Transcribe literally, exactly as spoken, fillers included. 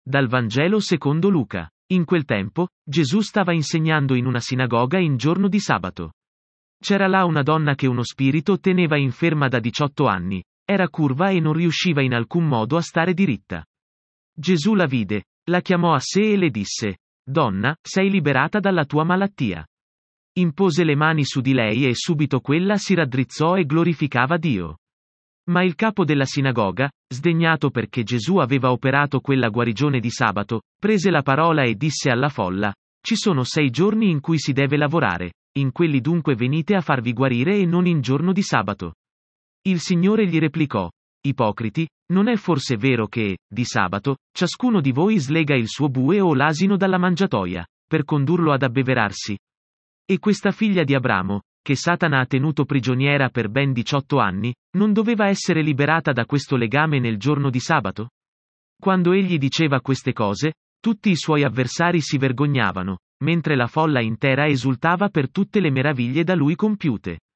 Dal Vangelo secondo Luca. In quel tempo, Gesù stava insegnando in una sinagoga in giorno di sabato. C'era là una donna che uno spirito teneva inferma da diciotto anni, era curva e non riusciva in alcun modo a stare diritta. Gesù la vide, la chiamò a sé e le disse: Donna, sei liberata dalla tua malattia. Impose le mani su di lei e subito quella si raddrizzò e glorificava Dio. Ma il capo della sinagoga, sdegnato perché Gesù aveva operato quella guarigione di sabato, prese la parola e disse alla folla: Ci sono sei giorni in cui si deve lavorare, in quelli dunque venite a farvi guarire e non in giorno di sabato. Il Signore gli replicò: Ipocriti, non è forse vero che, di sabato, ciascuno di voi slega il suo bue o l'asino dalla mangiatoia, per condurlo ad abbeverarsi? E questa figlia di Abramo, che Satana ha tenuto prigioniera per ben diciotto anni, non doveva essere liberata da questo legame nel giorno di sabato? Quando egli diceva queste cose, tutti i suoi avversari si vergognavano, mentre la folla intera esultava per tutte le meraviglie da lui compiute.